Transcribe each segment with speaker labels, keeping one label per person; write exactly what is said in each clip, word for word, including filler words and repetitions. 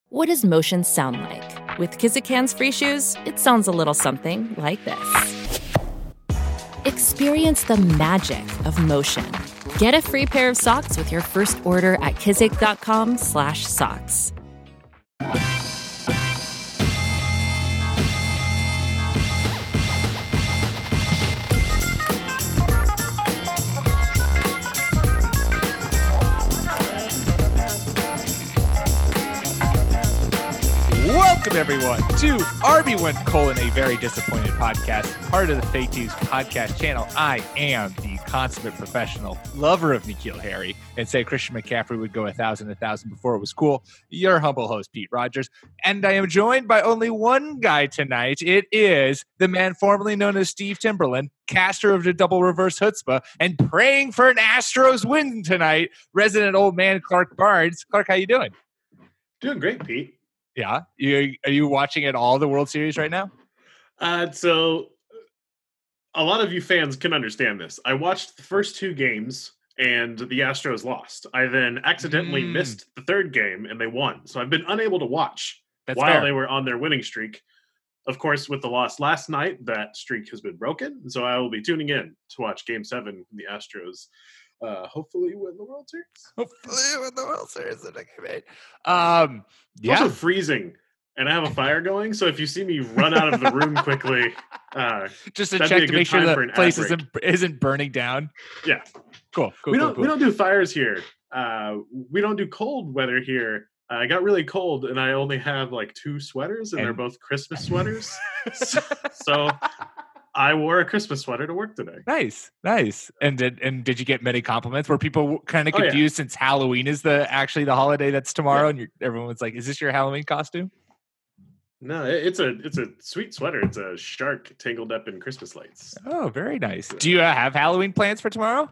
Speaker 1: What does motion sound like? With Kizikans free shoes, it sounds a little something like this. Experience the magic of motion. Get a free pair of socks with your first order at kizik.com slash socks.
Speaker 2: Welcome, everyone, to R B one colon, a very disappointed podcast, part of the Fake News podcast channel. I am the consummate professional lover of N'Keal Harry, and say Christian McCaffrey would go a thousand, a thousand before it was cool. Your humble host, Pete Rogers, and I am joined by only one guy tonight. It is the man formerly known as Steve Timberland, caster of the double reverse chutzpah, and praying for an Astros win tonight, resident old man Clark Barnes. Clark, how you doing?
Speaker 3: Doing great, Pete.
Speaker 2: Yeah. You, are you watching it all, the World Series right now?
Speaker 3: Uh, so a lot of you fans can understand this. I watched the first two games and the Astros lost. I then accidentally mm. missed the third game and they won. So I've been unable to watch
Speaker 2: That's
Speaker 3: while
Speaker 2: fair.
Speaker 3: They were on their winning streak. Of course, with the loss last night, that streak has been broken. So I will be tuning in to watch game seven from the Astros. Uh, hopefully win the World Series.
Speaker 2: Hopefully win the World Series. Um, yeah.
Speaker 3: It's also freezing, and I have a fire going. So if you see me run out of the room quickly, uh,
Speaker 2: just to check to make sure the place isn't isn't burning down.
Speaker 3: Yeah,
Speaker 2: cool. cool
Speaker 3: we
Speaker 2: cool,
Speaker 3: don't
Speaker 2: cool.
Speaker 3: we don't do fires here. Uh, we don't do cold weather here. Uh, I got really cold, and I only have like two sweaters, and, and... they're both Christmas sweaters. so. so I wore a Christmas sweater to work today.
Speaker 2: Nice, nice. And did and did you get many compliments? Were people kind of confused oh, yeah. since Halloween is the actually the holiday that's tomorrow, yeah. and you're, everyone was like, "Is this your Halloween costume?"
Speaker 3: No, it's a it's a sweet sweater. It's a shark tangled up in Christmas lights.
Speaker 2: Oh, very nice. Do you uh, have Halloween plans for tomorrow?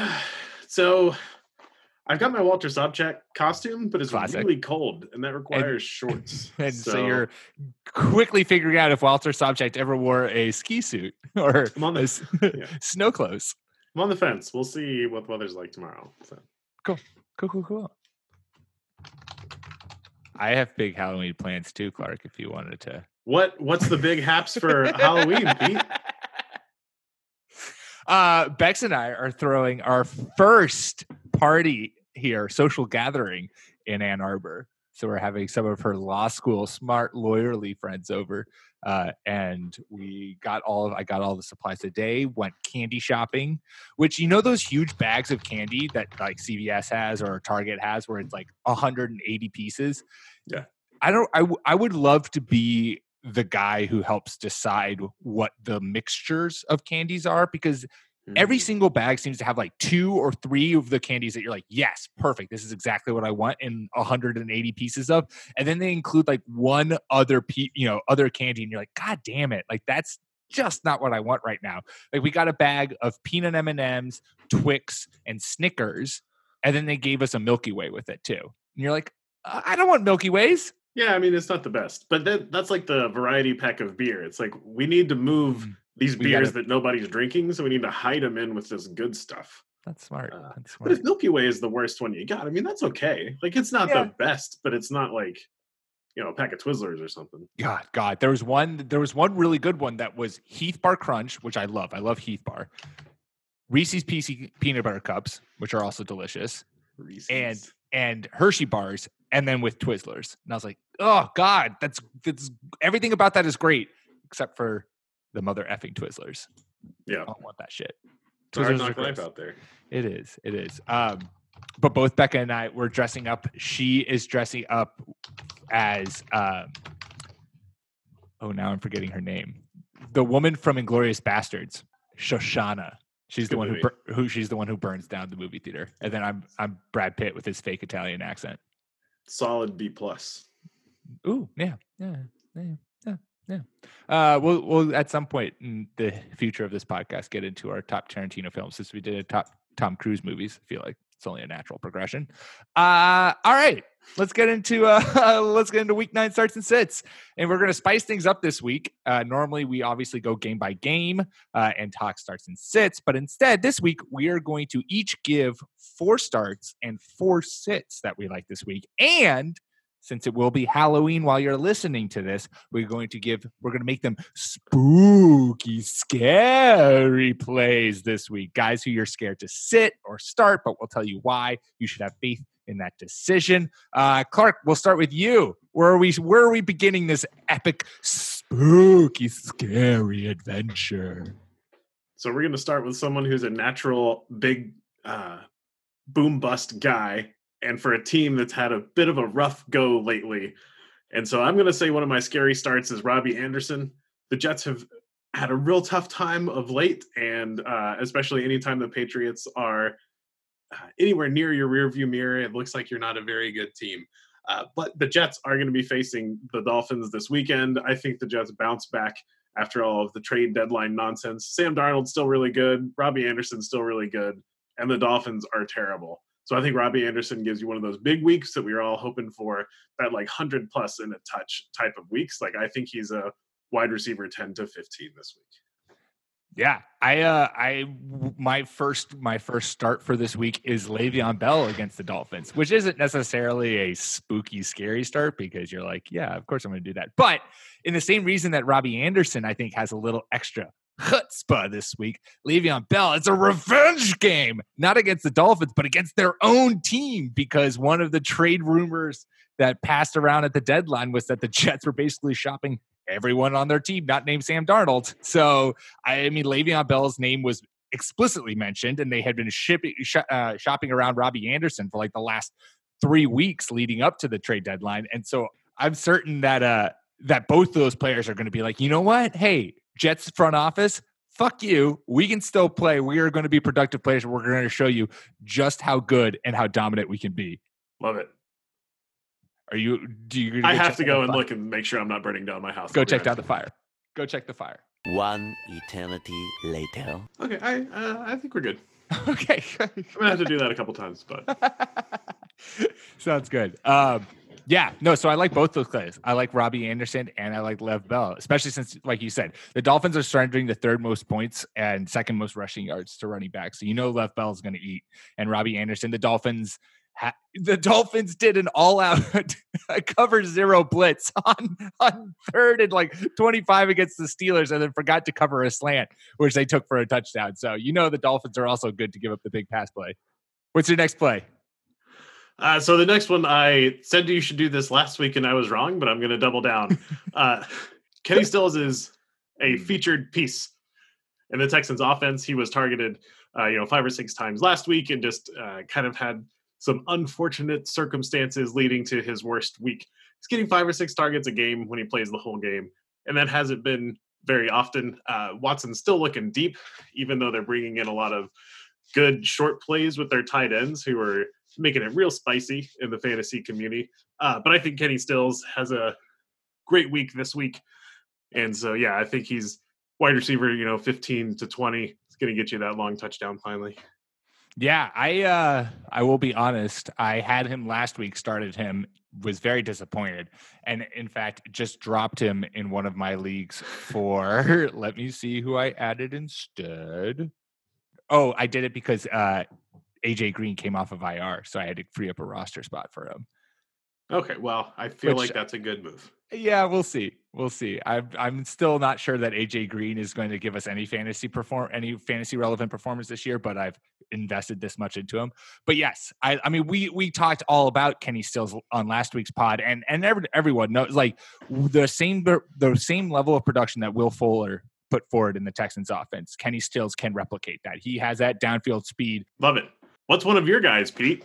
Speaker 3: So, I've got my Walter Sobchak costume, but it's
Speaker 2: Classic.
Speaker 3: really cold, and that requires
Speaker 2: and,
Speaker 3: shorts.
Speaker 2: And
Speaker 3: so,
Speaker 2: so you're quickly figuring out if Walter Sobchak ever wore a ski suit or
Speaker 3: I'm on the,
Speaker 2: a,
Speaker 3: yeah.
Speaker 2: snow clothes.
Speaker 3: I'm on the fence. We'll see what the weather's like tomorrow. So.
Speaker 2: Cool, cool, cool, cool. I have big Halloween plans too, Clark. If you wanted to,
Speaker 3: what what's the big haps for Halloween, Pete?
Speaker 2: Uh, Bex and I are throwing our first party here, social gathering in Ann Arbor. So we're having some of her law school smart lawyerly friends over, uh, and we got all of I got all the supplies today. Went candy shopping, which you know those huge bags of candy that like C V S has or Target has, where it's like one hundred eighty pieces.
Speaker 3: Yeah,
Speaker 2: I don't. I w- I would love to be the guy who helps decide what the mixtures of candies are, because every single bag seems to have like two or three of the candies that you're like, yes, perfect. This is exactly what I want in one hundred eighty pieces of. And then they include like one other, pe- you know, other candy. And you're like, God damn it. Like, that's just not what I want right now. Like, we got a bag of peanut M and M's, Twix, and Snickers. And then they gave us a Milky Way with it too. And you're like, I don't want Milky Ways.
Speaker 3: Yeah, I mean, it's not the best. But that, that's like the variety pack of beer. It's like, we need to move... Mm. These we beers gotta, that nobody's drinking, so we need to hide them in with this good stuff.
Speaker 2: That's smart.
Speaker 3: Uh,
Speaker 2: that's smart.
Speaker 3: But if Milky Way is the worst one you got, I mean, that's okay. Like, it's not yeah. the best, but it's not like, you know, a pack of Twizzlers or something.
Speaker 2: God, God, there was one. There was one really good one that was Heath Bar Crunch, which I love. I love Heath Bar. Reese's P C peanut butter cups, which are also delicious,
Speaker 3: Reese's.
Speaker 2: and and Hershey bars, and then with Twizzlers. And I was like, oh God, that's that's everything about that is great, except for the mother effing Twizzlers.
Speaker 3: Yeah.
Speaker 2: I don't want that shit.
Speaker 3: Twizzlers are life out there.
Speaker 2: It is. It is. Um, but both Becca and I were dressing up. She is dressing up as, um, oh, now I'm forgetting her name. The woman from Inglourious Bastards, Shoshana. She's Good the one movie. who who she's the one who burns down the movie theater. And then I'm I'm Brad Pitt with his fake Italian accent.
Speaker 3: Solid B plus.
Speaker 2: Ooh, yeah, yeah, yeah. Yeah, yeah. Uh, we'll we'll at some point in the future of this podcast get into our top Tarantino films, since we did a top Tom Cruise movies. I feel like it's only a natural progression. Uh, all right, let's get into uh, let's get into week nine starts and sits, and we're going to spice things up this week. Uh, normally, we obviously go game by game uh, and talk starts and sits, but instead, this week we are going to each give four starts and four sits that we like this week, and since it will be Halloween while you're listening to this, we're going to give, we're going to make them spooky, scary plays this week. Guys who you're scared to sit or start, but we'll tell you why you should have faith in that decision. Uh, Clark, we'll start with you. Where are we, where are we beginning this epic, spooky, scary adventure?
Speaker 3: So we're going to start with someone who's a natural big uh, boom bust guy, and for a team that's had a bit of a rough go lately. And so I'm going to say one of my scary starts is Robbie Anderson. The Jets have had a real tough time of late, and uh, especially anytime the Patriots are uh, anywhere near your rearview mirror, it looks like you're not a very good team. Uh, but the Jets are going to be facing the Dolphins this weekend. I think the Jets bounce back after all of the trade deadline nonsense. Sam Darnold's still really good. Robbie Anderson's still really good. And the Dolphins are terrible. So I think Robbie Anderson gives you one of those big weeks that we were all hoping for, that like one hundred plus in a touch type of weeks. Like I think he's a wide receiver ten to fifteen this week.
Speaker 2: Yeah, I, uh, I, my first, my first start for this week is Le'Veon Bell against the Dolphins, which isn't necessarily a spooky, scary start because you're like, yeah, of course I'm going to do that. But in the same reason that Robbie Anderson, I think, has a little extra chutzpah this week, Le'Veon Bell, it's a revenge game, not against the Dolphins, but against their own team, because one of the trade rumors that passed around at the deadline was that the Jets were basically shopping everyone on their team, not named Sam Darnold. So, I mean, Le'Veon Bell's name was explicitly mentioned, and they had been shipping, sh- uh, shopping around Robbie Anderson for like the last three weeks leading up to the trade deadline. And so I'm certain that uh, that both those players are going to be like, you know what? Hey, Jets front office, fuck you. We can still play. We are going to be productive players. We're going to show you just how good and how dominant we can be.
Speaker 3: Love it.
Speaker 2: Are you, do you,
Speaker 3: I have to go and look and make sure I'm not burning down my house.
Speaker 2: Go check down the fire. Go check the fire.
Speaker 4: One eternity later.
Speaker 3: Okay. I, uh, I think we're good.
Speaker 2: Okay.
Speaker 3: I'm going to have to do that a couple times, but
Speaker 2: sounds good. Um, Yeah, no, so I like both those players. I like Robbie Anderson and I like Lev Bell, especially since, like you said, the Dolphins are surrendering the third most points and second most rushing yards to running back. So you know Lev Bell is going to eat. And Robbie Anderson, the Dolphins, ha- the Dolphins did an all-out cover zero blitz on, on third and like twenty-five against the Steelers and then forgot to cover a slant, which they took for a touchdown. So you know the Dolphins are also good to give up the big pass play. What's your next play?
Speaker 3: Uh, so the next one, I said you should do this last week and I was wrong, but I'm going to double down. Uh, Kenny Stills is a featured piece in the Texans offense. He was targeted, uh, you know, five or six times last week and just uh, kind of had some unfortunate circumstances leading to his worst week. He's getting five or six targets a game when he plays the whole game. And that hasn't been very often. Uh, Watson's still looking deep, even though they're bringing in a lot of good short plays with their tight ends who are making it real spicy in the fantasy community. Uh, but I think Kenny Stills has a great week this week. And so, yeah, I think he's wide receiver, you know, fifteen to twenty. It's going to get you that long touchdown finally.
Speaker 2: Yeah, I uh, I will be honest. I had him last week, started him, was very disappointed. And in fact, just dropped him in one of my leagues for, let me see who I added instead. Oh, I did it because uh, A J Green came off of I R, so I had to free up a roster spot for him.
Speaker 3: Okay, well, I feel
Speaker 2: Which,
Speaker 3: like that's a good move.
Speaker 2: Yeah, we'll see. We'll see. I'm I'm still not sure that A J Green is going to give us any fantasy perform any fantasy relevant performance this year, but I've invested this much into him. But yes, I I mean we we talked all about Kenny Stills on last week's pod, and and every, everyone knows like the same the same level of production that Will Fuller put forward in the Texans offense. Kenny Stills can replicate that. He has that downfield speed.
Speaker 3: Love it. What's one of your guys, Pete?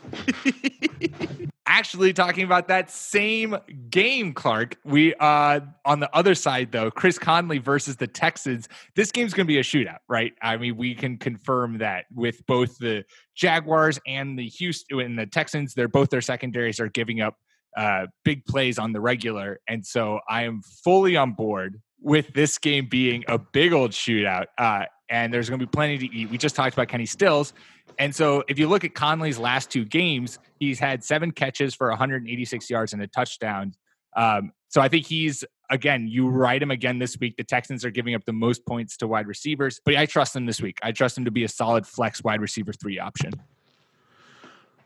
Speaker 2: Actually, talking about that same game, Clark, we uh on the other side though, Chris Conley versus the Texans. This game's going to be a shootout, right? I mean, we can confirm that with both the Jaguars and the Houston and the Texans. They're both their secondaries are giving up uh big plays on the regular, and so I am fully on board with this game being a big old shootout. Uh, and there's going to be plenty to eat. We just talked about Kenny Stills. And so if you look at Conley's last two games, he's had seven catches for one hundred eighty-six yards and a touchdown. Um, so I think he's, again, you ride him again this week. The Texans are giving up the most points to wide receivers, but I trust him this week. I trust him to be a solid flex wide receiver three option.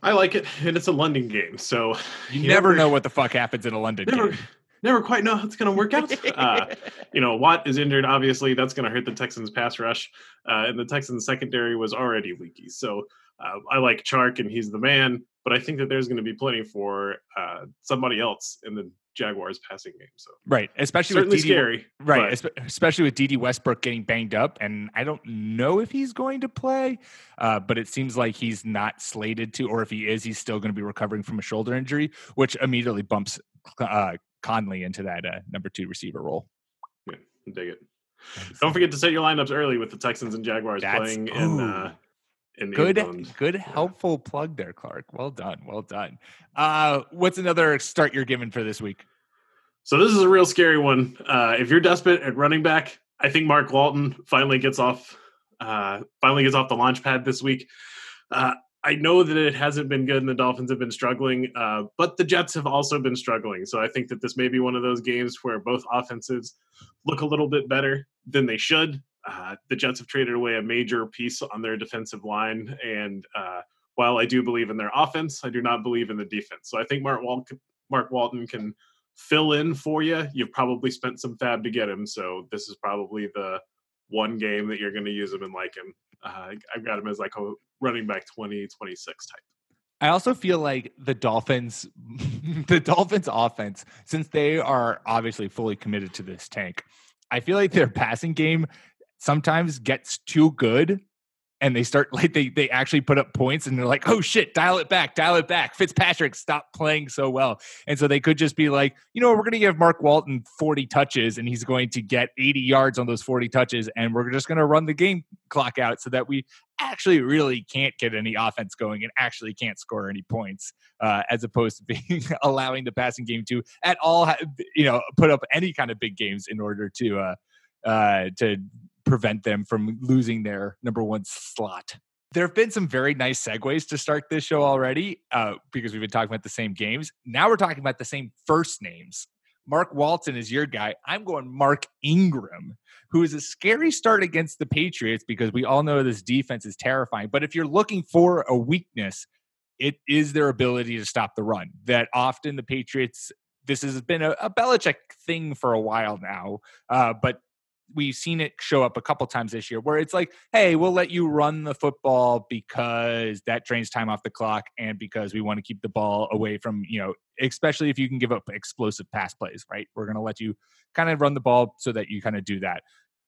Speaker 3: I like it, and it's a London game, so
Speaker 2: you, you never, never know what the fuck happens in a London
Speaker 3: never,
Speaker 2: game.
Speaker 3: Never quite know how it's going to work out. uh, you know, Watt is injured. Obviously, that's going to hurt the Texans' pass rush, uh, and the Texans' secondary was already leaky. So uh, I like Chark, and he's the man. But I think that there's going to be plenty for uh, somebody else in the Jaguars' passing game. So
Speaker 2: right, especially
Speaker 3: certainly
Speaker 2: with D D,
Speaker 3: scary.
Speaker 2: Right, but. especially with D D Westbrook getting banged up, and I don't know if he's going to play, uh, but it seems like he's not slated to, or if he is, he's still going to be recovering from a shoulder injury, which immediately bumps uh, Conley into that uh, number two receiver role.
Speaker 3: Yeah, dig it. Don't forget to set your lineups early with the Texans and Jaguars That's, playing in. Uh, In
Speaker 2: good,
Speaker 3: England.
Speaker 2: good, helpful yeah. plug there, Clark. Well done, well done. Uh, what's another start you're giving for this week?
Speaker 3: So this is a real scary one. Uh, if you're desperate at running back, I think Mark Walton finally gets off, uh, finally gets off the launch pad this week. Uh, I know that it hasn't been good, and the Dolphins have been struggling, uh, but the Jets have also been struggling. So I think that this may be one of those games where both offenses look a little bit better than they should. Uh, the Jets have traded away a major piece on their defensive line, and uh, while I do believe in their offense, I do not believe in the defense. So I think Mark, Wal- Mark Walton can fill in for you. You've probably spent some fab to get him, so this is probably the one game that you're going to use him and like him. Uh, I've got him as like a running back twenty, twenty-six type.
Speaker 2: I also feel like the Dolphins, the Dolphins offense, since they are obviously fully committed to this tank, I feel like their passing game sometimes gets too good, and they start like they they actually put up points, and they're like, oh shit, dial it back, dial it back. Fitzpatrick, stop playing so well. And so they could just be like, you know, we're going to give Mark Walton forty touches, and he's going to get eighty yards on those forty touches, and we're just going to run the game clock out so that we actually really can't get any offense going and actually can't score any points, uh, as opposed to being allowing the passing game to at all, you know, put up any kind of big games in order to uh, uh, to prevent them from losing their number one slot. There have been some very nice segues to start this show already, uh, because we've been talking about the same games. Now we're talking about the same first names. Mark Walton is your guy. I'm going Mark Ingram, who is a scary start against the Patriots because we all know this defense is terrifying. But if you're looking for a weakness, it is their ability to stop the run. That often the Patriots, this has been a, a Belichick thing for a while now, uh, but we've seen it show up a couple times this year where it's like, hey, we'll let you run the football because that drains time off the clock and because we want to keep the ball away from, you know, especially if you can give up explosive pass plays, right? We're going to let you kind of run the ball so that you kind of do that.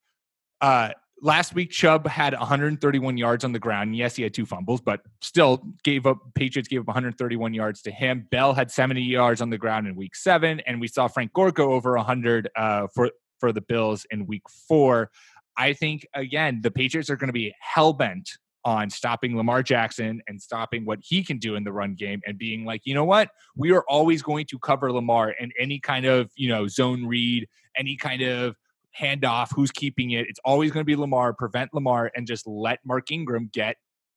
Speaker 2: Uh, last week, Chubb had one hundred thirty-one yards on the ground. Yes, he had two fumbles, but still gave up, Patriots gave up one hundred thirty-one yards to him. Bell had seventy yards on the ground in week seven, and we saw Frank Gore go over one hundred uh, for for the Bills in week four. I think, again, the Patriots are going to be hell-bent on stopping Lamar Jackson and stopping what he can do in the run game and being like, you know what? We are always going to cover Lamar and any kind of, you know, zone read, any kind of handoff, who's keeping it. It's always going to be Lamar, prevent Lamar, and just let Mark Ingram get,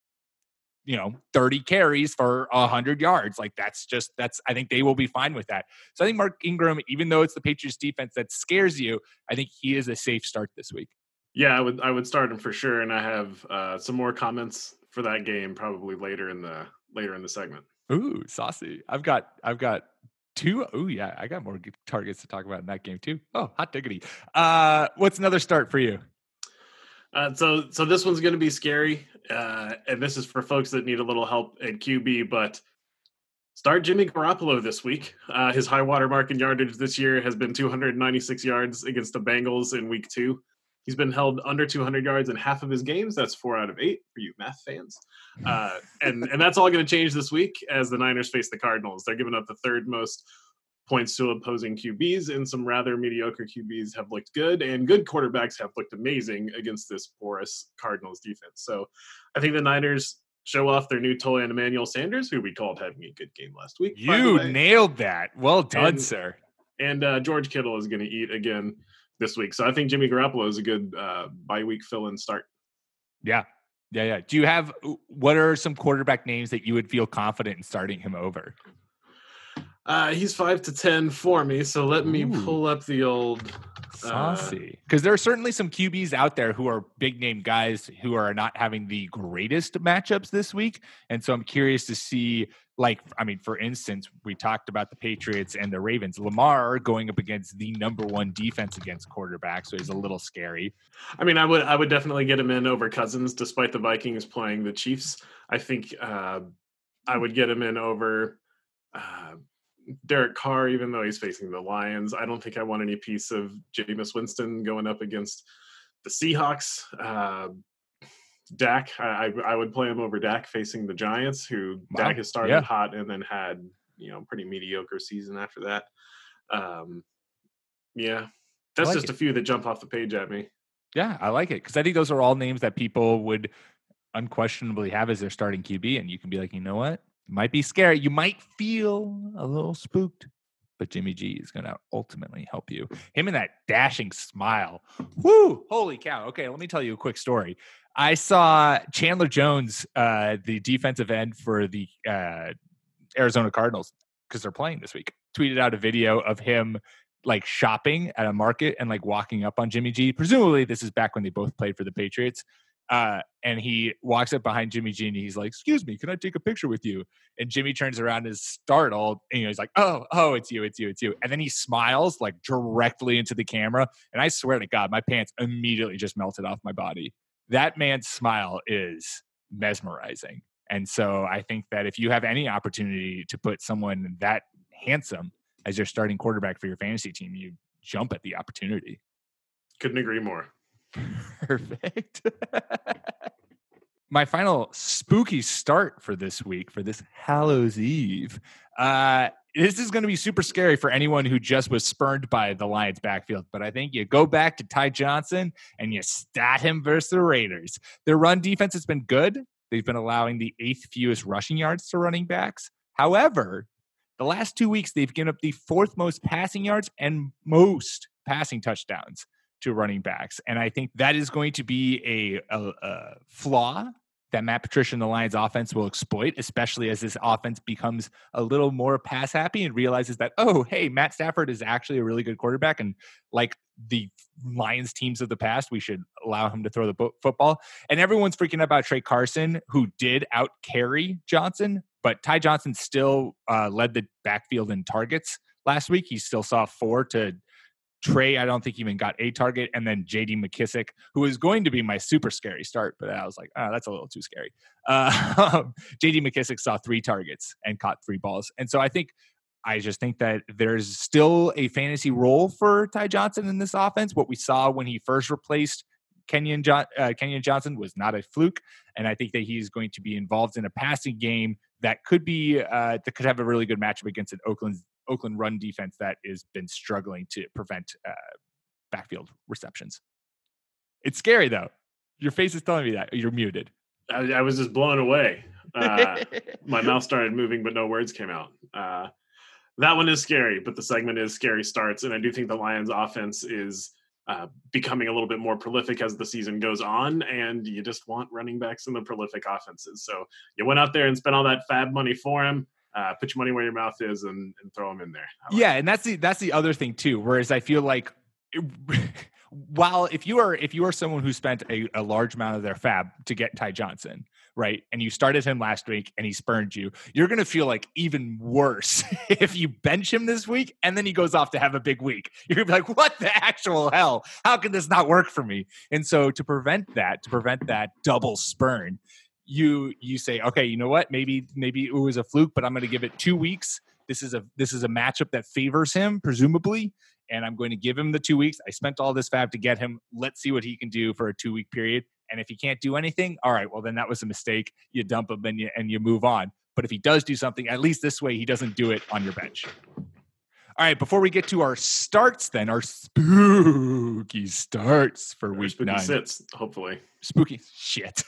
Speaker 2: you know, thirty carries for one hundred yards. Like, that's just, that's, I think they will be fine with that. So I think Mark Ingram, even though it's the Patriots defense that scares you, I think he is a safe start this week.
Speaker 3: Yeah, I would I would start him for sure. And I have uh, some more comments for that game probably later in the later in the segment.
Speaker 2: Ooh, saucy. I've got, I've got two. Oh yeah, I got more targets to talk about in that game too. Oh, hot diggity. Uh, what's another start for you?
Speaker 3: Uh, so, so this one's going to be scary, uh, and this is for folks that need a little help at Q B. But start Jimmy Garoppolo this week. Uh, his high water mark in yardage this year has been two hundred ninety-six yards against the Bengals in week two. He's been held under two hundred yards in half of his games. That's four out of eight for you math fans, uh, and and that's all going to change this week as the Niners face the Cardinals. They're giving up the third most points to opposing Q Bs, and some rather mediocre Q Bs have looked good, and good quarterbacks have looked amazing against this porous Cardinals defense. So I think the Niners show off their new toy on Emmanuel Sanders, who we called having a good game last week.
Speaker 2: You nailed that. Well done,
Speaker 3: and,
Speaker 2: sir.
Speaker 3: And uh, George Kittle is going to eat again this week. So I think Jimmy Garoppolo is a good uh, bye week fill-in start.
Speaker 2: Yeah. Yeah, yeah. Do you have, what are some quarterback names that you would feel confident in starting him over?
Speaker 3: Uh, he's five to ten for me, so let me
Speaker 2: Ooh.
Speaker 3: pull up the old
Speaker 2: Saucy. Because uh, there are certainly some Q Bs out there who are big name guys who are not having the greatest matchups this week. And so I'm curious to see, like, I mean, for instance, we talked about the Patriots and the Ravens. Lamar going up against the number one defense against quarterbacks, so he's a little scary.
Speaker 3: I mean, I would I would definitely get him in over Cousins, despite the Vikings playing the Chiefs. I think uh, I would get him in over uh, Derek Carr, even though he's facing the Lions. I don't think I want any piece of Jameis Winston going up against the Seahawks. Uh, Dak, I, I would play him over Dak facing the Giants, who wow. Dak has started yeah. hot and then had, you know, pretty mediocre season after that. Um, yeah, that's like just it. a few that jump off the page at me.
Speaker 2: Yeah, I like it because I think those are all names that people would unquestionably have as their starting Q B, and you can be like, you know what? Might be scary. You might feel a little spooked, but Jimmy G is going to ultimately help you. Him and that dashing smile. Woo! Holy cow. Okay, let me tell you a quick story. I saw Chandler Jones, uh, the defensive end for the uh, Arizona Cardinals, because they're playing this week, tweeted out a video of him like shopping at a market and like walking up on Jimmy G. Presumably this is back when they both played for the Patriots. Uh, and he walks up behind Jimmy G and he's like, excuse me, can I take a picture with you? And Jimmy turns around and is startled. And you know, he's like, oh, oh, it's you, it's you, it's you. And then he smiles like directly into the camera. And I swear to God, my pants immediately just melted off my body. That man's smile is mesmerizing. And so I think that if you have any opportunity to put someone that handsome as your starting quarterback for your fantasy team, you jump at the opportunity.
Speaker 3: Couldn't agree more.
Speaker 2: Perfect. My final spooky start for this week, for this Hallows Eve. Uh, this is going to be super scary for anyone who just was spurned by the Lions backfield. But I think you go back to Ty Johnson and you stat him versus the Raiders. Their run defense has been good. They've been allowing the eighth fewest rushing yards to running backs. However, the last two weeks, they've given up the fourth most passing yards and most passing touchdowns to running backs. And I think that is going to be a, a, a flaw that Matt Patricia and the Lions offense will exploit, especially as this offense becomes a little more pass happy and realizes that, oh, hey, Matt Stafford is actually a really good quarterback. And like the Lions teams of the past, we should allow him to throw the bo- football. And everyone's freaking out about Trey Carson, who did out carry Johnson, but Ty Johnson still uh, led the backfield in targets last week. He still saw four to Trey, I don't think even got a target. And then J D McKissick, who is going to be my super scary start, but I was like, oh, that's a little too scary. Uh, J D McKissick saw three targets and caught three balls. And so I think, I just think that there's still a fantasy role for Ty Johnson in this offense. What we saw when he first replaced Kenyon, John, uh, Kenyon Johnson was not a fluke. And I think that he's going to be involved in a passing game that could be, uh, that could have a really good matchup against an Oakland Oakland run defense that has been struggling to prevent uh, backfield receptions. It's scary though. Your face is telling me that. You're muted.
Speaker 3: I, I was just blown away. Uh, my mouth started moving, but no words came out. Uh, that one is scary, but the segment is scary starts. And I do think the Lions offense is uh, becoming a little bit more prolific as the season goes on. And you just want running backs in the prolific offenses. So you went out there and spent all that fab money for him. Uh, put your money where your mouth is and, and throw them in there. Like
Speaker 2: yeah, and that's the that's the other thing too. Whereas I feel like, it, while if you are if you are someone who spent a, a large amount of their fab to get Ty Johnson, right, and you started him last week and he spurned you, you're gonna feel like even worse if you bench him this week and then he goes off to have a big week. You're gonna be like, what the actual hell? How can this not work for me? And so to prevent that, to prevent that double spurn, you you say, okay, you know what? Maybe maybe it was a fluke, but I'm going to give it two weeks. This is a this is a matchup that favors him, presumably, and I'm going to give him the two weeks. I spent all this fab to get him. Let's see what he can do for a two week period. And if he can't do anything, all right, well then that was a mistake. You dump him and you and you move on. But if he does do something, at least this way he doesn't do it on your bench. All right, before we get to our starts, then our spooky starts for week
Speaker 3: spooky
Speaker 2: nine.
Speaker 3: Sits, hopefully.
Speaker 2: Spooky shit.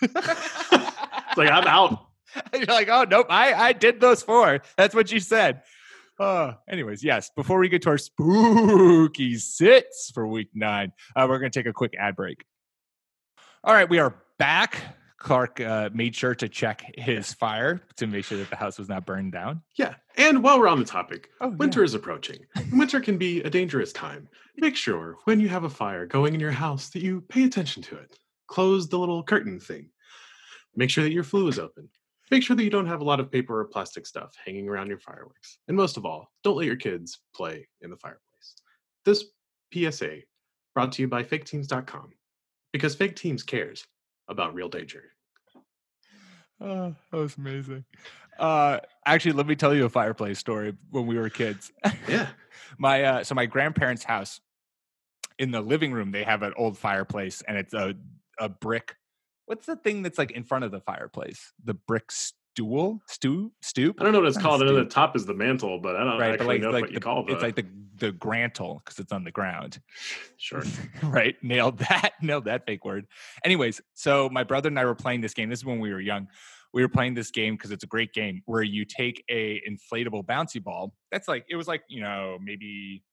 Speaker 3: It's like, I'm out.
Speaker 2: You're like, oh, nope, I, I did those four. That's what you said. Uh, anyways, yes, before we get to our spooky sits for week nine, uh, we're going to take a quick ad break. All right, we are back. Clark uh, made sure to check his fire to make sure that the house was not burned down.
Speaker 3: Yeah. And while we're on the topic,
Speaker 2: Oh,
Speaker 3: winter
Speaker 2: yeah.
Speaker 3: is approaching. Winter can be a dangerous time. Make sure when you have a fire going in your house that you pay attention to it. Close the little curtain thing. Make sure that your flue is open. Make sure that you don't have a lot of paper or plastic stuff hanging around your fireworks. And most of all, don't let your kids play in the fireplace. This P S A brought to you by fake teams dot com, because Fake Teams cares about real danger.
Speaker 2: Oh, that was amazing. Uh, actually, let me tell you a fireplace story when we were kids.
Speaker 3: Yeah.
Speaker 2: my uh, so my grandparents' house, in the living room, they have an old fireplace, and it's a a brick. What's the thing that's like in front of the fireplace? The brick stool, stew, stoop.
Speaker 3: I don't know what it's
Speaker 2: Not
Speaker 3: called. I know
Speaker 2: stoop.
Speaker 3: the top is the mantle, but I don't
Speaker 2: Right, but
Speaker 3: actually
Speaker 2: like,
Speaker 3: know
Speaker 2: like
Speaker 3: what you
Speaker 2: the,
Speaker 3: call the.
Speaker 2: it's like the the grantle because it's on the ground.
Speaker 3: Sure.
Speaker 2: Right, nailed that, nailed that fake word. Anyways, so my brother and I were playing this game. This is when we were young. We were playing this game because it's a great game where you take a inflatable bouncy ball. That's like it was like you know maybe.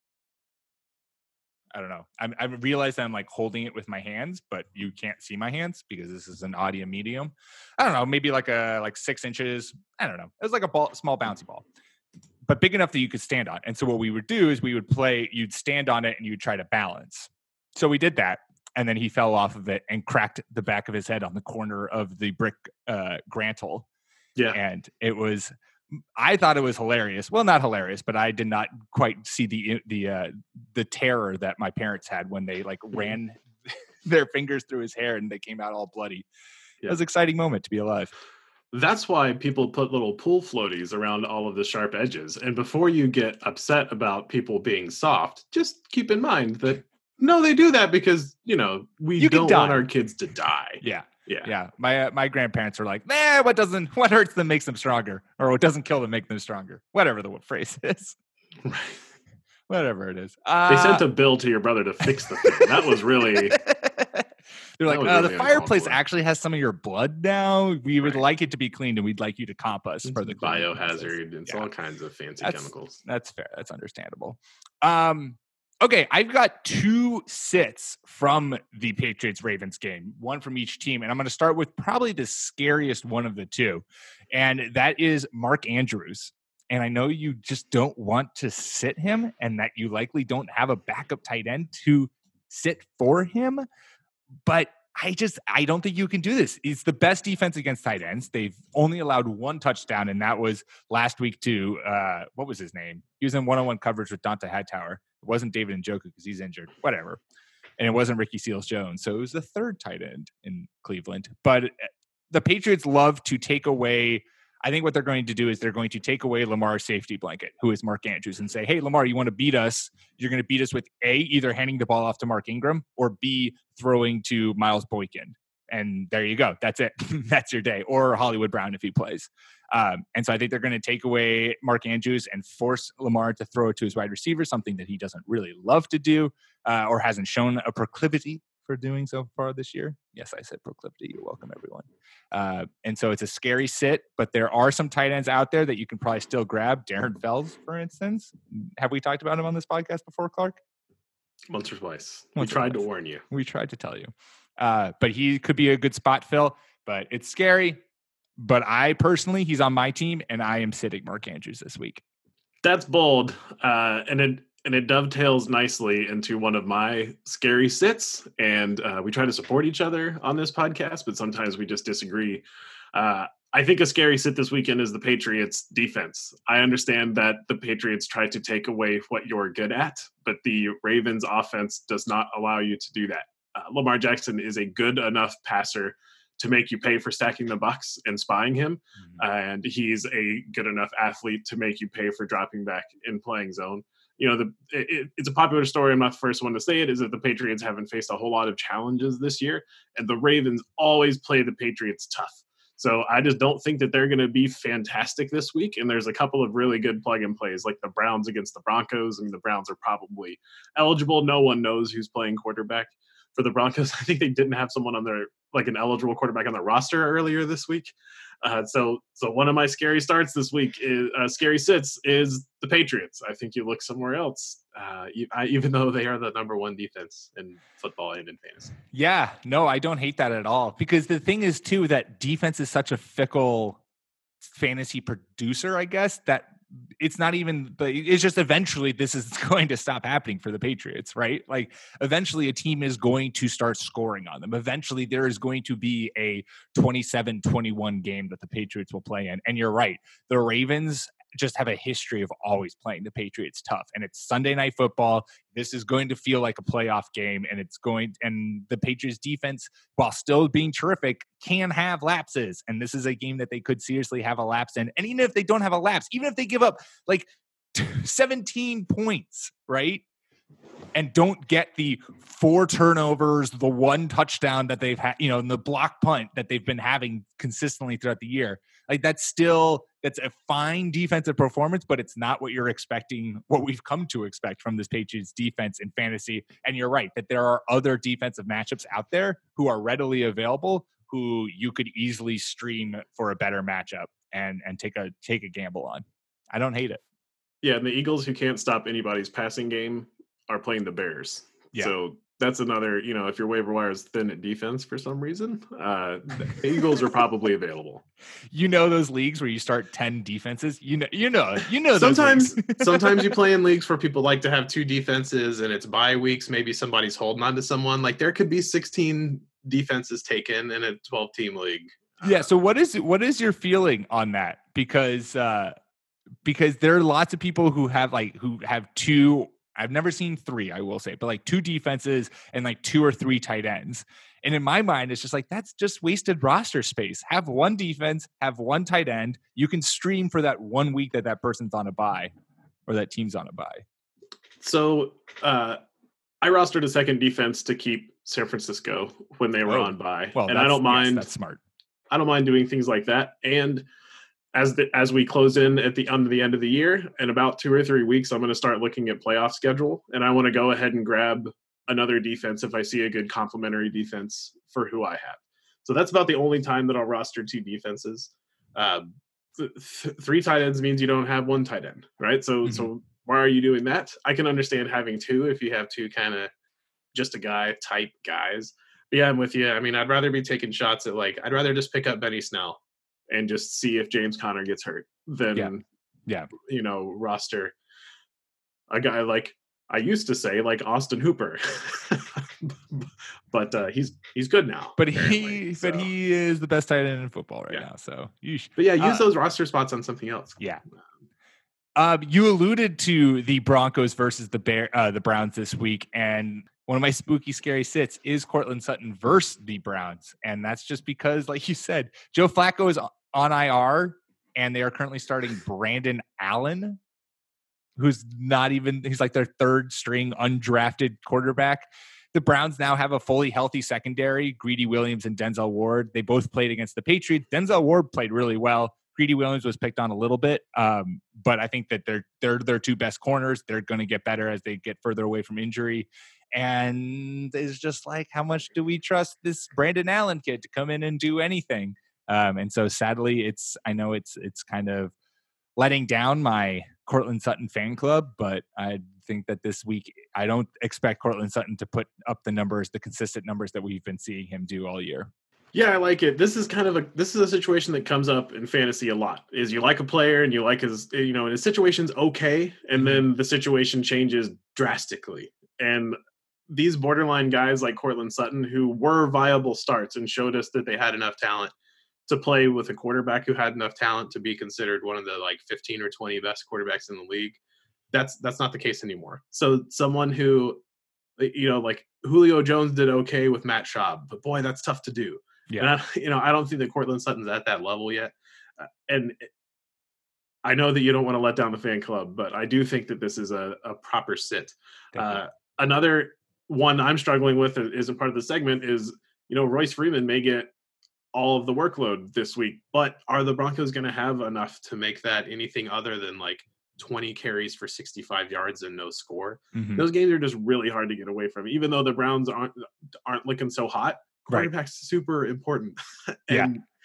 Speaker 2: I don't know. I'm, I realize that I'm like holding it with my hands, but you can't see my hands because this is an audio medium. I don't know, maybe like a like six inches. I don't know. It was like a ball, small bouncy ball, but big enough that you could stand on. And so what we would do is we would play. You'd stand on it and you'd try to balance. So we did that, and then he fell off of it and cracked the back of his head on the corner of the brick uh, grantle.
Speaker 3: Yeah.
Speaker 2: And it was. I thought it was hilarious. Well, not hilarious, but I did not quite see the the uh, the terror that my parents had when they like ran their fingers through his hair and they came out all bloody.
Speaker 3: Yeah.
Speaker 2: It was an exciting moment to be alive.
Speaker 3: That's why people put little pool floaties around all of the sharp edges. And before you get upset about people being soft, just keep in mind that no, they do that because, you know, we
Speaker 2: You can
Speaker 3: don't
Speaker 2: die.
Speaker 3: want our kids to die.
Speaker 2: Yeah.
Speaker 3: Yeah.
Speaker 2: Yeah. My uh, my grandparents were like, nah, what doesn't what hurts them makes them stronger, or what doesn't kill them make them stronger. Whatever the phrase is.
Speaker 3: Right.
Speaker 2: Whatever it is. Uh,
Speaker 3: They sent a bill to your brother to fix the thing. That was really.
Speaker 2: They're like,
Speaker 3: was
Speaker 2: uh,
Speaker 3: really
Speaker 2: the
Speaker 3: uncalled
Speaker 2: fireplace
Speaker 3: for.
Speaker 2: actually has some of your blood now. We would
Speaker 3: Right.
Speaker 2: like it to be cleaned, and we'd like you to comp us
Speaker 3: It's
Speaker 2: for the cleaning process."
Speaker 3: biohazard. It's
Speaker 2: Yeah.
Speaker 3: all kinds of fancy
Speaker 2: That's-
Speaker 3: chemicals.
Speaker 2: That's fair. That's understandable. Um, okay, I've got two sits from the Patriots Ravens game, one from each team, and I'm going to start with probably the scariest one of the two, and that is Mark Andrews. And I know you just don't want to sit him, and that you likely don't have a backup tight end to sit for him, but I just I don't think you can do this. It's the best defense against tight ends. They've only allowed one touchdown, and that was last week to uh, what was his name? He was in one-on-one coverage with Dante Hightower. It wasn't David Njoku because he's injured. Whatever. And it wasn't Ricky Seals-Jones. So it was the third tight end in Cleveland. But the Patriots love to take away. I think what they're going to do is they're going to take away Lamar's safety blanket, who is Mark Andrews, and say, hey, Lamar, you want to beat us? You're going to beat us with A, either handing the ball off to Mark Ingram, or B, throwing to Miles Boykin. And there you go. That's it. That's your day. Or Hollywood Brown if he plays. Um, and so I think they're going to take away Mark Andrews and force Lamar to throw it to his wide receiver, something that he doesn't really love to do uh, or hasn't shown a proclivity for doing so far this year. Yes, I said proclivity. You're welcome, everyone. Uh, and so it's a scary sit, but there are some tight ends out there that you can probably still grab. Darren Fells, for instance. Have we talked about him on this podcast before, Clark?
Speaker 3: Once or twice.
Speaker 2: Once
Speaker 3: we
Speaker 2: or
Speaker 3: tried
Speaker 2: twice.
Speaker 3: to warn you.
Speaker 2: We tried to tell you. Uh, but he could be a good spot fill, but it's scary. But I personally, he's on my team, and I am sitting Mark Andrews this week.
Speaker 3: That's bold. Uh, and it and it dovetails nicely into one of my scary sits. And uh, we try to support each other on this podcast, but sometimes we just disagree. Uh, I think a scary sit this weekend is the Patriots defense. I understand that the Patriots try to take away what you're good at, but the Ravens offense does not allow you to do that. Uh, Lamar Jackson is a good enough passer to make you pay for stacking the box and spying him.
Speaker 2: Mm-hmm.
Speaker 3: And he's a good enough athlete to make you pay for dropping back in playing zone. You know, the it, it's a popular story. I'm not the first one to say it, is that the Patriots haven't faced a whole lot of challenges this year, and the Ravens always play the Patriots tough. So I just don't think that they're going to be fantastic this week. And there's a couple of really good plug and plays, like the Browns against the Broncos. I mean, the Browns are probably eligible. No one knows who's playing quarterback. for the Broncos. I think they didn't have someone on their like an eligible quarterback on their roster earlier this week. Uh, so, so one of my scary starts this week is uh, scary sits is the Patriots. I think you look somewhere else, uh, you, I, even though they are the number one defense in football and in fantasy.
Speaker 2: Yeah, no, I don't hate that at all, because the thing is too that defense is such a fickle fantasy producer, I guess, that it's not even, but it's just eventually this is going to stop happening for the Patriots, right? Like eventually a team is going to start scoring on them. Eventually there is going to be a twenty-seven twenty-one game that the Patriots will play in. And you're right. The Ravens just have a history of always playing the Patriots tough, and it's Sunday Night Football. This is going to feel like a playoff game, and it's going, and the Patriots defense, while still being terrific, can have lapses. And this is a game that they could seriously have a lapse in. And even if they don't have a lapse, even if they give up like seventeen points, right? And don't get the four turnovers, the one touchdown that they've had, you know, and the block punt that they've been having consistently throughout the year. Like that's still, that's a fine defensive performance, but it's not what you're expecting, what we've come to expect from this Patriots defense in fantasy. And you're right that there are other defensive matchups out there who are readily available, who you could easily stream for a better matchup and, and take a, take a gamble on. I don't hate it.
Speaker 3: Yeah. And the Eagles, who can't stop anybody's passing game, are playing the Bears. Yeah. So that's another, you know, if your waiver wire is thin at defense for some reason, uh, the Eagles are probably available.
Speaker 2: You know, those leagues where you start ten defenses, you know, you know, you know, those
Speaker 3: sometimes, sometimes you play in leagues where people like to have two defenses and it's bye weeks. Maybe somebody's holding on to someone. Like there could be sixteen defenses taken in a twelve team league.
Speaker 2: Yeah. So what is, what is your feeling on that? Because, uh, because there are lots of people who have like, who have two, I've never seen three, I will say, but like two defenses and like two or three tight ends. And in my mind, it's just like, that's just wasted roster space. Have one defense, have one tight end. You can stream for that one week that that person's on a bye or that team's on a bye.
Speaker 3: So uh, I rostered a second defense to keep San Francisco when they were oh, on bye.
Speaker 2: Well,
Speaker 3: and I don't mind.
Speaker 2: Yes, that's smart.
Speaker 3: I don't mind doing things like that. And As the as we close in at the under the end of the year, in about two or three weeks, I'm going to start looking at playoff schedule, and I want to go ahead and grab another defense if I see a good complementary defense for who I have. So that's about the only time that I'll roster two defenses. Um, th- th- three tight ends means you don't have one tight end, right? So mm-hmm. so why are you doing that? I can understand having two if you have two kind of just a guy type guys. But yeah, I'm with you. I mean, I'd rather be taking shots at like I'd rather just pick up Benny Snell and just see if James Conner gets hurt than,
Speaker 2: yeah. yeah,
Speaker 3: you know, roster a guy like I used to say like Austin Hooper, but uh, he's he's good now.
Speaker 2: But he so. but he is the best tight end in football right yeah. now. So you should,
Speaker 3: but yeah, use uh, those roster spots on something else.
Speaker 2: Yeah. Um, you alluded to the Broncos versus the Bear, uh, the Browns this week, and one of my spooky, scary sits is Cortland Sutton versus the Browns, and that's just because, like you said, Joe Flacco is on I R, and they are currently starting Brandon Allen, who's not even, he's like their third string undrafted quarterback. The Browns now have a fully healthy secondary, Greedy Williams and Denzel Ward. They both played against the Patriots. Denzel Ward played really well. Greedy Williams was picked on a little bit, um, but I think that they're they're their two best corners. They're going to get better as they get further away from injury. And it's just like, how much do we trust this Brandon Allen kid to come in and do anything? Um, and so sadly, it's, I know it's, it's kind of letting down my Cortland Sutton fan club, but I think that this week, I don't expect Cortland Sutton to put up the numbers, the consistent numbers that we've been seeing him do all year.
Speaker 3: Yeah, I like it. This is kind of a, this is a situation that comes up in fantasy a lot, is you like a player and you like his, you know, and his situation's okay. And then the situation changes drastically. And these borderline guys like Cortland Sutton, who were viable starts and showed us that they had enough talent to play with a quarterback who had enough talent to be considered one of the like fifteen or twenty best quarterbacks in the league. That's, that's not the case anymore. So someone who, you know, like Julio Jones did okay with Matt Schaub, but boy, that's tough to do. Yeah. And I, you know, I don't think that Cortland Sutton's at that level yet. Uh, and I know that you don't want to let down the fan club, but I do think that this is a, a proper sit. Uh, another one I'm struggling with isn't part of the segment is, you know, Royce Freeman may get all of the workload this week, but are the Broncos going to have enough to make that anything other than like twenty carries for sixty-five yards and no score? Mm-hmm. Those games are just really hard to get away from, even though the Browns aren't, aren't looking so hot,
Speaker 2: Right.
Speaker 3: quarterback's super important. and
Speaker 2: Yeah.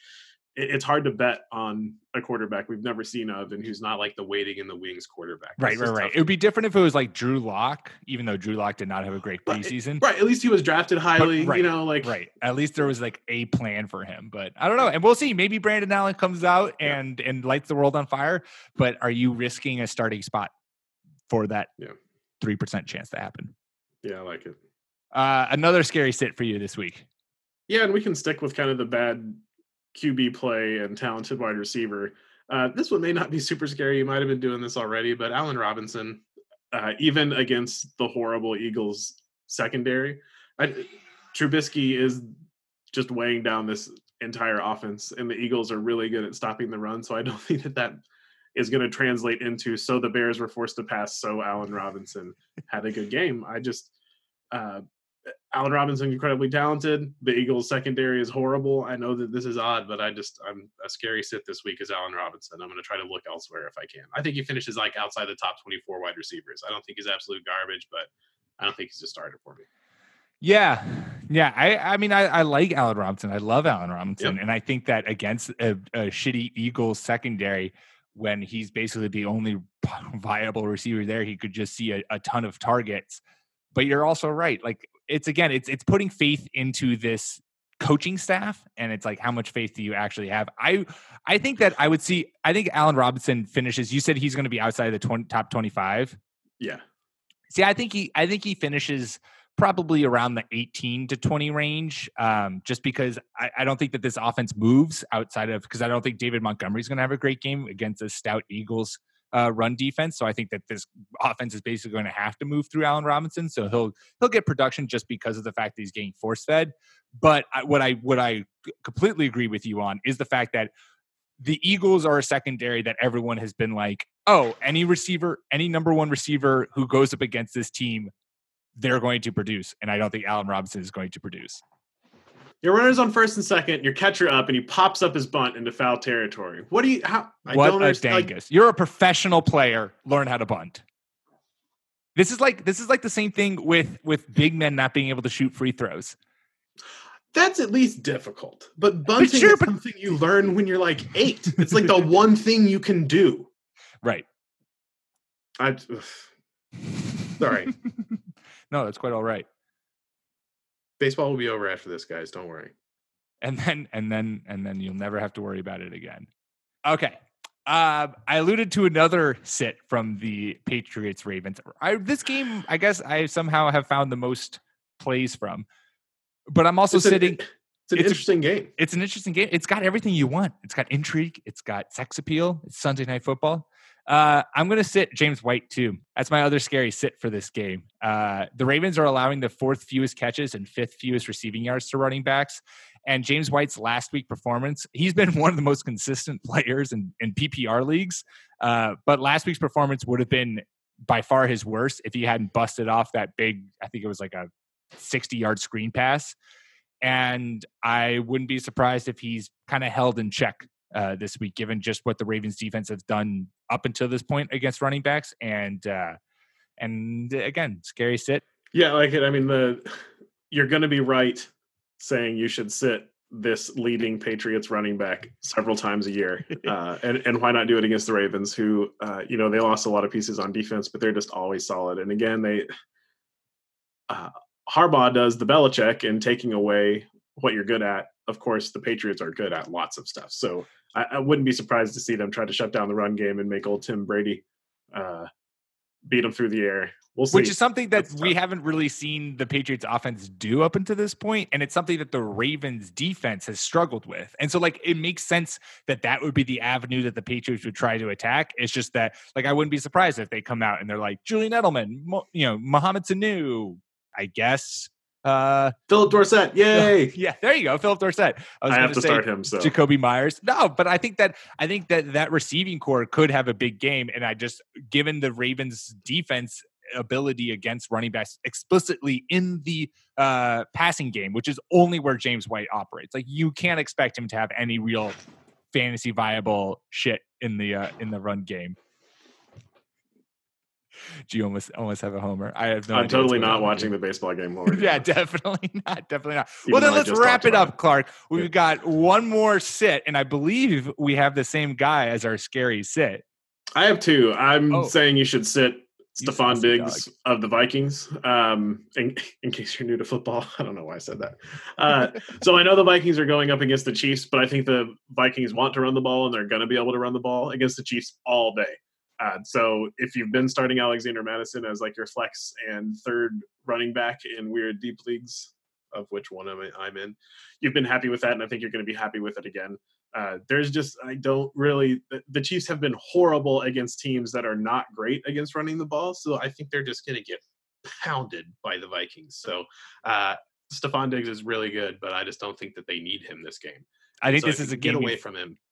Speaker 3: it, it's hard to bet on a quarterback we've never seen of and who's not like the waiting in the wings quarterback.
Speaker 2: Right,
Speaker 3: It's
Speaker 2: right,
Speaker 3: just
Speaker 2: right.
Speaker 3: tough
Speaker 2: It would be different if it was like Drew Lock, even though Drew Lock did not have a great
Speaker 3: But-
Speaker 2: preseason.
Speaker 3: Right. At least he was drafted highly,
Speaker 2: right,
Speaker 3: you know, like
Speaker 2: Right. At least there was like a plan for him, but I don't know. And we'll see. Maybe Brandon Allen comes out
Speaker 3: Yeah.
Speaker 2: and and lights the world on fire. But are you risking a starting spot for that
Speaker 3: Yeah.
Speaker 2: three percent chance to happen?
Speaker 3: Yeah, I like it.
Speaker 2: Uh, another scary sit for you this week.
Speaker 3: Yeah, and we can stick with kind of the bad Q B play and talented wide receiver. Uh, this one may not be super scary. You might have been doing this already, but Allen Robinson, uh, even against the horrible Eagles secondary, I, Trubisky is just weighing down this entire offense, and the Eagles are really good at stopping the run. So I don't think that that is going to translate into so the Bears were forced to pass, so Allen Robinson had a good game. I just uh, Allen Robinson incredibly talented. The Eagles secondary is horrible. I know that this is odd, but I just I'm a scary sit this week is Allen Robinson. I'm going to try to look elsewhere if I can. I think he finishes like outside the top twenty-four wide receivers. I don't think he's absolute garbage, but I don't think he's a starter for me.
Speaker 2: Yeah. Yeah. I, I mean, I, I like Allen Robinson. I love Allen Robinson.
Speaker 3: Yep.
Speaker 2: And I think that against a, a shitty Eagles secondary, when he's basically the only viable receiver there, he could just see a, a ton of targets. But you're also right. Like it's, again, it's, it's putting faith into this coaching staff. And it's like, how much faith do you actually have? I, I think that I would see, I think Allen Robinson finishes, you said he's going to be outside of the twenty, top twenty-five.
Speaker 3: Yeah.
Speaker 2: See, I think he, I think he finishes probably around the eighteen to twenty range, um, just because I, I don't think that this offense moves outside of, because I don't think David Montgomery is going to have a great game against a stout Eagles uh, run defense. So I think that this offense is basically going to have to move through Allen Robinson. So he'll he'll get production just because of the fact that he's getting force fed. But I, what I what I completely agree with you on is the fact that the Eagles are a secondary that everyone has been like, oh, any receiver, any number one receiver who goes up against this team, they're going to produce. And I don't think Allen Robinson is going to produce.
Speaker 3: Your runner's on first and second, your catcher up, and he pops up his bunt into foul territory. What do you, how, I
Speaker 2: what
Speaker 3: don't
Speaker 2: a
Speaker 3: understand.
Speaker 2: dangus. Like, you're a professional player. Learn how to bunt. This is like, this is like the same thing with, with big men not being able to shoot free throws.
Speaker 3: That's at least difficult. But bunting
Speaker 2: but sure,
Speaker 3: is
Speaker 2: but,
Speaker 3: something you learn when you're like eight. It's like the one thing you can do.
Speaker 2: Right.
Speaker 3: I, ugh. Sorry.
Speaker 2: No, that's quite all right.
Speaker 3: Baseball will be over after this, guys. Don't worry.
Speaker 2: And then, and then, and then you'll never have to worry about it again. Okay. Uh, I alluded to another sit from the Patriots Ravens. I, this game, I guess I somehow have found the most plays from, but I'm also
Speaker 3: it's
Speaker 2: sitting.
Speaker 3: An, it's an
Speaker 2: it's
Speaker 3: interesting
Speaker 2: a,
Speaker 3: game.
Speaker 2: It's an interesting game. It's got everything you want. It's got intrigue. It's got sex appeal. It's Sunday Night Football. Uh, I'm going to sit James White too. That's my other scary sit for this game. Uh, the Ravens are allowing the fourth fewest catches and fifth fewest receiving yards to running backs. And James White's last week performance, he's been one of the most consistent players in, in P P R leagues. Uh, but last week's performance would have been by far his worst if he hadn't busted off that big, I think it was like a sixty yard screen pass. And I wouldn't be surprised if he's kind of held in check Uh, this week, given just what the Ravens defense has done up until this point against running backs. And, uh, and again, scary sit.
Speaker 3: Yeah, like it. I mean, the you're going to be right saying you should sit this leading Patriots running back several times a year. Uh, and, and why not do it against the Ravens who, uh, you know, they lost a lot of pieces on defense, but they're just always solid. And again, they, uh, Harbaugh does the Belichick and taking away what you're good at. Of course, the Patriots are good at lots of stuff. So I, I wouldn't be surprised to see them try to shut down the run game and make old Tim Brady uh, beat them through the air. We'll see.
Speaker 2: Which is something that
Speaker 3: That's
Speaker 2: we
Speaker 3: tough.
Speaker 2: haven't really seen the Patriots offense do up until this point. And it's something that the Ravens defense has struggled with. And so like, it makes sense that that would be the avenue that the Patriots would try to attack. It's just that like, I wouldn't be surprised if they come out and they're like Julian Edelman, Mo, you know, Mohamed Sanu, I guess. Uh,
Speaker 3: Philip Dorsett, yay!
Speaker 2: Yeah, there you go, Philip Dorsett. I, was
Speaker 3: I have
Speaker 2: gonna
Speaker 3: to
Speaker 2: say
Speaker 3: start him. So
Speaker 2: Jacoby Myers. No, but I think that I think that that receiving core could have a big game, and I just given the Ravens' defense ability against running backs explicitly in the uh, passing game, which is only where James White operates. Like you can't expect him to have any real fantasy viable shit in the uh, in the run game. Do you almost almost have a homer? I have no
Speaker 3: I'm
Speaker 2: idea
Speaker 3: totally
Speaker 2: what's going
Speaker 3: not
Speaker 2: on
Speaker 3: watching
Speaker 2: here.
Speaker 3: the baseball game. Over
Speaker 2: Yeah, definitely not. Definitely not.
Speaker 3: Even
Speaker 2: well, then
Speaker 3: though I
Speaker 2: let's
Speaker 3: just
Speaker 2: wrap
Speaker 3: talked
Speaker 2: it
Speaker 3: about
Speaker 2: up,
Speaker 3: it.
Speaker 2: Clark. We've
Speaker 3: Yeah.
Speaker 2: got one more sit, and I believe we have the same guy as our scary sit.
Speaker 3: I have two. I'm
Speaker 2: Oh.
Speaker 3: saying you should sit
Speaker 2: You
Speaker 3: Stephon
Speaker 2: saucy
Speaker 3: Diggs
Speaker 2: dog.
Speaker 3: of the Vikings. Um, in, in case you're new to football, I don't know why I said that. Uh, so I know the Vikings are going up against the Chiefs, but I think the Vikings want to run the ball, and they're going to be able to run the ball against the Chiefs all day. Uh, so if you've been starting Alexander Mattison as like your flex and third running back in weird deep leagues, of which one am I- I'm in, you've been happy with that, and I think you're going to be happy with it again. Uh, there's just, I don't really, the, the Chiefs have been horrible against teams that are not great against running the ball. So I think they're just going to get pounded by the Vikings. So uh, Stephon Diggs is really good, but I just don't think that they need him this game.
Speaker 2: I think
Speaker 3: so
Speaker 2: this
Speaker 3: if
Speaker 2: is
Speaker 3: you
Speaker 2: a
Speaker 3: get
Speaker 2: game
Speaker 3: away
Speaker 2: you-
Speaker 3: from him.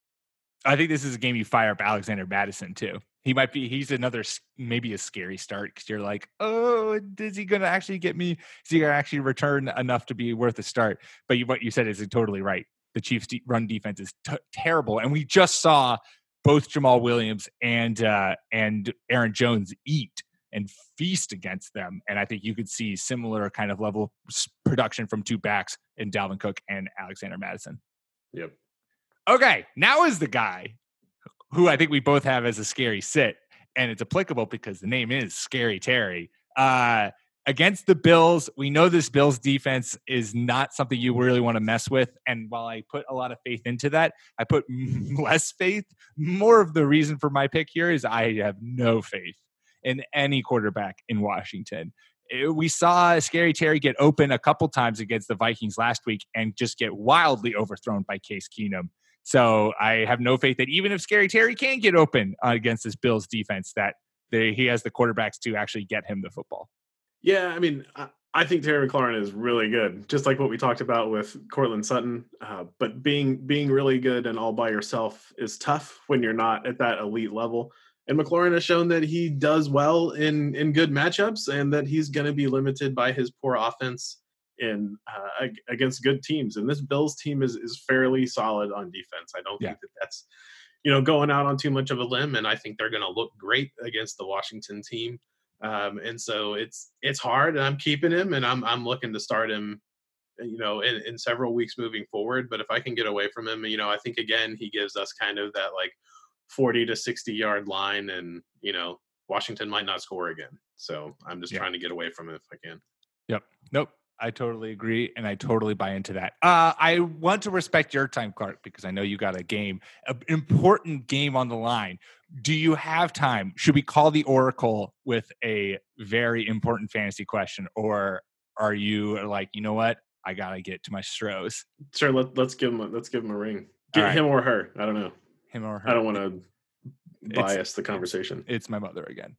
Speaker 2: I think this is a game you fire up Alexander Mattison too. He might be, he's another, s- maybe a scary start because you're like, oh, is he going to actually get me? Is he going to actually return enough to be worth a start? But you, what you said is totally right. The Chiefs' de- run defense is t- terrible. And we just saw both Jamal Williams and, uh, and Aaron Jones eat and feast against them. And I think you could see similar kind of level of s- production from two backs in Dalvin Cook and Alexander Mattison.
Speaker 3: Yep.
Speaker 2: Okay, now is the guy who I think we both have as a scary sit, and it's applicable because the name is Scary Terry. Uh, against the Bills, we know this Bills defense is not something you really want to mess with, and while I put a lot of faith into that, I put less faith. More of the reason for my pick here is I have no faith in any quarterback in Washington. It- we saw Scary Terry get open a couple times against the Vikings last week and just get wildly overthrown by Case Keenum. So I have no faith that even if Scary Terry can get open uh, against this Bills defense, that they, he has the quarterbacks to actually get him the football.
Speaker 3: Yeah, I mean, I, I think Terry McLaurin is really good, just like what we talked about with Cortland Sutton. Uh, but being being really good and all by yourself is tough when you're not at that elite level. And McLaurin has shown that he does well in in good matchups, and that he's going to be limited by his poor offense in uh, against good teams. And this Bills team is is fairly solid on defense. I don't
Speaker 2: Yeah.
Speaker 3: think that that's, you know, going out on too much of a limb. And I think they're going to look great against the Washington team. Um, and so it's it's hard. And I'm keeping him, and I'm I'm looking to start him, you know, in, in several weeks moving forward. But if I can get away from him, you know, I think again he gives us kind of that like forty to sixty yard line, and you know, Washington might not score again. So I'm just
Speaker 2: Yeah.
Speaker 3: trying to get away from it if I can.
Speaker 2: Yep. Nope. I totally agree, and I totally buy into that. Uh, I want to respect your time, Clark, because I know you got a game, an important game on the line. Do you have time? Should we call the Oracle with a very important fantasy question, or are you like, you know what? I gotta get to my Stros.
Speaker 3: Sure, let, let's give him a, let's give him a ring. Get
Speaker 2: All right.
Speaker 3: him or her. I don't know.
Speaker 2: Him or her?
Speaker 3: I don't want to
Speaker 2: It's-
Speaker 3: bias the conversation.
Speaker 2: It's my mother again.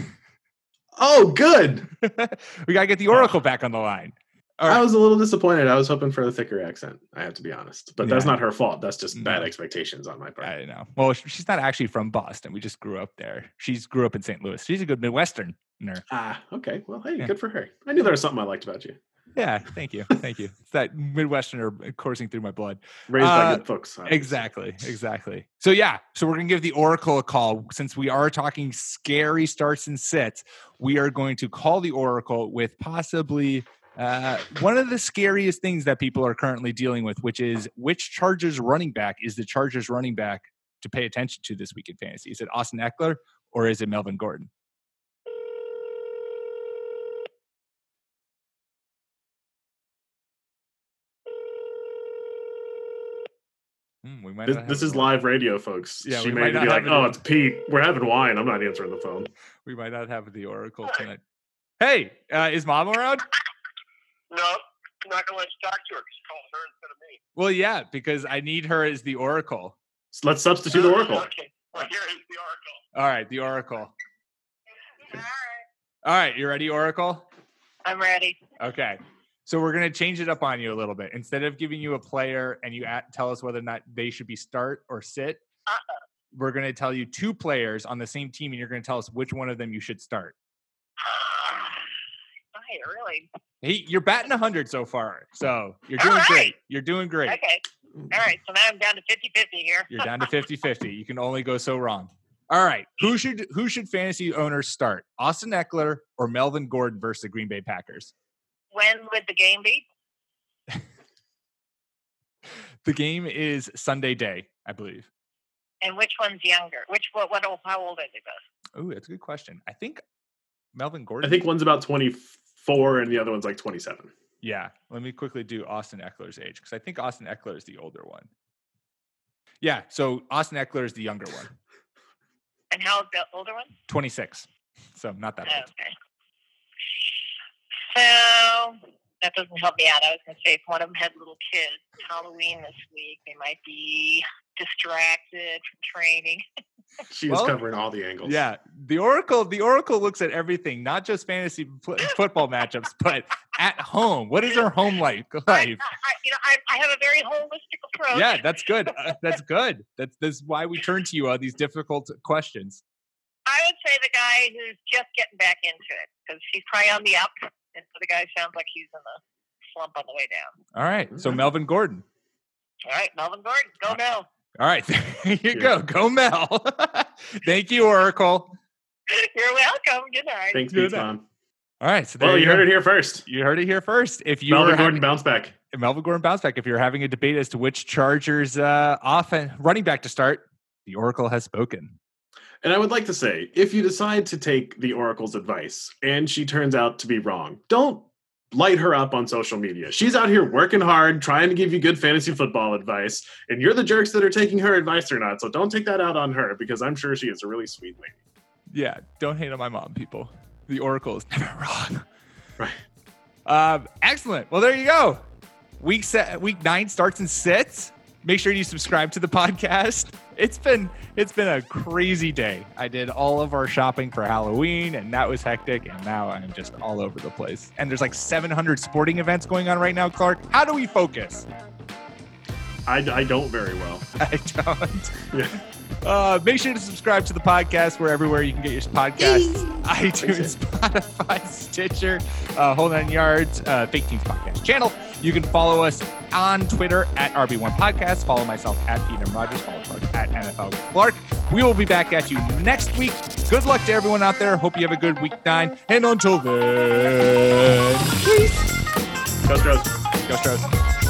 Speaker 3: Oh, good.
Speaker 2: We gotta get the Oracle back on the line. All
Speaker 3: I
Speaker 2: right.
Speaker 3: was a little disappointed. I was hoping for a thicker accent. I have to be honest, but that's
Speaker 2: Yeah.
Speaker 3: not her fault. That's just bad
Speaker 2: No.
Speaker 3: expectations on my part.
Speaker 2: I know. Well, sh- she's not actually from Boston. We just grew up there. She's grew up in Saint Louis. She's a good Midwesterner.
Speaker 3: Ah, okay. Well, hey,
Speaker 2: Yeah.
Speaker 3: good for her. I knew there was something I liked about you.
Speaker 2: Yeah, thank you, thank you. It's that Midwesterner coursing through my blood.
Speaker 3: Raised
Speaker 2: Uh,
Speaker 3: by good folks. obviously.
Speaker 2: Exactly, exactly. So yeah, so we're gonna give the Oracle a call since we are talking scary starts and sits. We are going to call the Oracle with possibly uh, one of the scariest things that people are currently dealing with, which is which Chargers running back is the Chargers running back to pay attention to this week in fantasy? Is it Austin Eckler or is it Melvin Gordon? Hmm, we might
Speaker 3: This,
Speaker 2: not have
Speaker 3: this
Speaker 2: it
Speaker 3: is
Speaker 2: on.
Speaker 3: live radio, folks.
Speaker 2: Yeah,
Speaker 3: she
Speaker 2: we
Speaker 3: may
Speaker 2: might
Speaker 3: be
Speaker 2: not
Speaker 3: like,
Speaker 2: have it
Speaker 3: "Oh,
Speaker 2: in-
Speaker 3: it's Pete. We're having wine. I'm not answering the phone."
Speaker 2: We might not have the Oracle tonight. Hey, uh, is Mom around?
Speaker 5: No, I'm not gonna let you talk to her because you called her instead of me.
Speaker 2: Well, yeah, because I need her as the Oracle.
Speaker 3: So let's substitute the Oracle.
Speaker 5: Okay. Well, here is the Oracle.
Speaker 2: All right, the Oracle.
Speaker 5: All right.
Speaker 2: All right, you ready, Oracle?
Speaker 5: I'm ready.
Speaker 2: Okay. So we're going to change it up on you a little bit. Instead of giving you a player and you at, tell us whether or not they should be start or sit,
Speaker 5: Uh-uh.
Speaker 2: we're going to tell you two players on the same team, and you're going to tell us which one of them you should start.
Speaker 5: Hey, really?
Speaker 2: Hey, you're batting one hundred so far, so you're
Speaker 5: All
Speaker 2: doing
Speaker 5: right.
Speaker 2: great. You're doing great.
Speaker 5: Okay. All right. So now I'm down to fifty-fifty here.
Speaker 2: You're down to fifty-fifty. You can only go so wrong. All right. Who should who should fantasy owners start? Austin Eckler or Melvin Gordon versus the Green Bay Packers?
Speaker 6: When would the game be?
Speaker 2: The game is Sunday day, I believe.
Speaker 6: And which one's younger? Which what? What? How old are they both?
Speaker 2: Oh, that's a good question. I think Melvin Gordon.
Speaker 3: I think one's about twenty-four and the other one's like twenty-seven.
Speaker 2: Yeah. Let me quickly do Austin Eckler's age because I think Austin Eckler is the older one. Yeah. So Austin Eckler is the younger one.
Speaker 6: And how's the older one?
Speaker 2: twenty-six. So not that old.
Speaker 6: Okay. So that doesn't help me out. I was going to say if one of them had little kids, Halloween this week, they might be distracted from training.
Speaker 3: She
Speaker 2: Well,
Speaker 3: is covering all the angles.
Speaker 2: Yeah, the Oracle. The Oracle looks at everything, not just fantasy f- football matchups, but at home. What is her home life?
Speaker 6: I,
Speaker 2: life?
Speaker 6: I, you know, I, I have a very holistic approach.
Speaker 2: Yeah, that's good. Uh, that's good. That's that's why we turn to you on these difficult questions.
Speaker 6: I would say the guy who's just getting back into it because he's probably on the up, and so the guy sounds like he's in the slump on the way down.
Speaker 2: All right, so Melvin Gordon.
Speaker 6: All right, Melvin Gordon, go Mel.
Speaker 2: All right, there you go. Go Mel. Thank you, Oracle.
Speaker 6: You're welcome. Good night.
Speaker 3: Thanks,
Speaker 2: Good
Speaker 3: Pete Tom.
Speaker 2: All right, so there
Speaker 3: Well, you
Speaker 2: go.
Speaker 3: heard it here first.
Speaker 2: You heard it here first. If you
Speaker 3: Melvin
Speaker 2: were
Speaker 3: Gordon
Speaker 2: having,
Speaker 3: bounce back.
Speaker 2: Melvin Gordon bounce back, if you're having a debate as to which Chargers uh, offense running back to start, the Oracle has spoken.
Speaker 3: And I would like to say, if you decide to take the Oracle's advice and she turns out to be wrong, don't light her up on social media. She's out here working hard, trying to give you good fantasy football advice, and you're the jerks that are taking her advice or not. So don't take that out on her because I'm sure she is a really sweet lady.
Speaker 2: Yeah, don't hate on my mom, people. The Oracle is never wrong.
Speaker 3: Right.
Speaker 2: Um, excellent. Well, there you go. Week set, week nine starts and sits. Make sure you subscribe to the podcast. It's been it's been a crazy day. I did all of our shopping for Halloween, and that was hectic. And now I'm just all over the place. And there's like seven hundred sporting events going on right now, Clark. How do we focus?
Speaker 3: I, I don't very well.
Speaker 2: I don't.
Speaker 3: Yeah.
Speaker 2: Uh, make sure to subscribe to the podcast. We're everywhere you can get your podcasts. iTunes, Spotify, Stitcher, uh, Whole Nine Yards, uh, Fake Teams Podcast channel. You can follow us on Twitter at R B one Podcast. Follow myself at Peter Rogers. Follow Clark at N F L Clark. We will be back at you next week. Good luck to everyone out there. Hope you have a good week nine. And until then, peace.
Speaker 3: Go Stros.
Speaker 2: Go Stros.